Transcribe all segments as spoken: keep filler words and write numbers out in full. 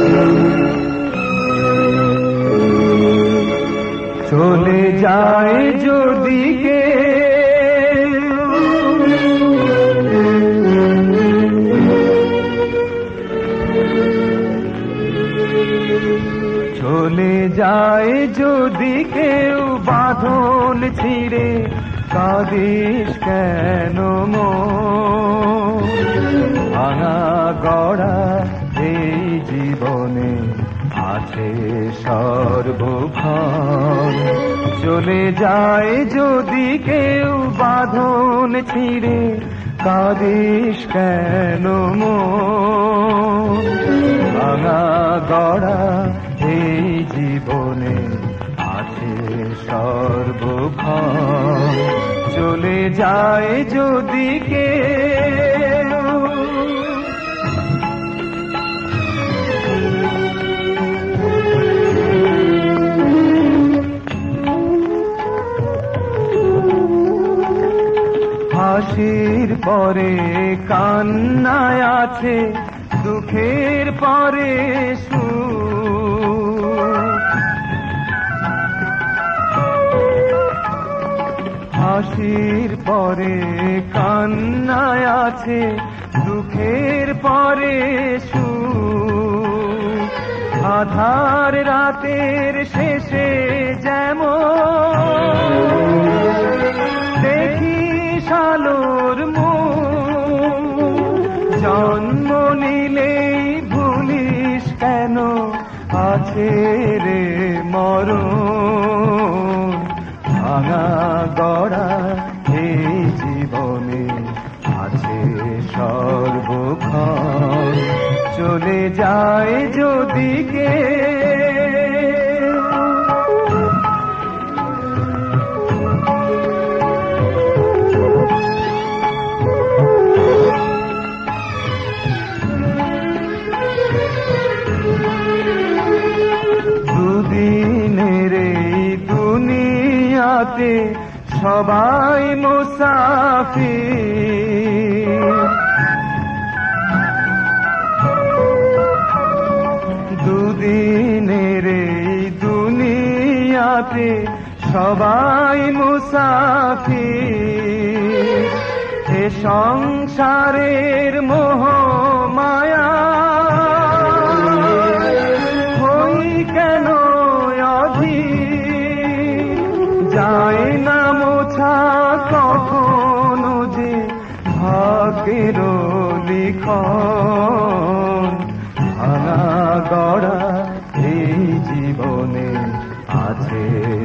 চলে যায় যদি কে চলে যায় যদি কেউ বাঁধন ছিঁড়ে কাঁদিস কেন মন ভাঙা গড়া এই জীবনে আছে সর্বক্ষণ চলে যায় যদি কেউ বাঁধন ছিঁড়ে কাঁদিস কেন মন ভাঙা গড়া এই জীবনে আছে সর্বক্ষণ চলে যায় যদি কেউ হাসির পরে কান্নায় আছে দুঃখের পরে সুখ হাসির পরে কান্নায় আছে দুঃখের পরে সুখ আধার রাতের শেষে যেমন দেখি আলোর মুখ জন্ম নিলেই ভুলিস কেন আছে রে মরণ ভাঙা গড়া এই জীবনে আছে সর্বক্ষণ চলে যায় যদি কে দুদিনের এই দুনিয়াতে সবাই মুসাফির দুদিনের এই দুনিয়াতে সবাই মুসাফির এ সংসারের মোহ মায়া হই কেন যায় না মোছা কখনো যে ভাগ্যের লিখন ভাঙা গড়া এই জীবনে আছে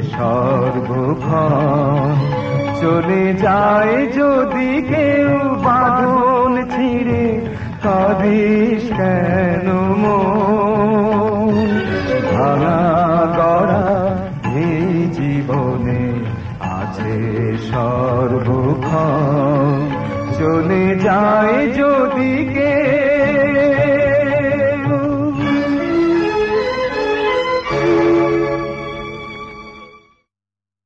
সর্বক্ষণ চলে যায় যদি কেউ বাঁধন ছিঁড়ে কাঁদিস কেন মন ভাঙা গড়া এই জীবনে আছে সর্বক্ষণ চলে যায় যদি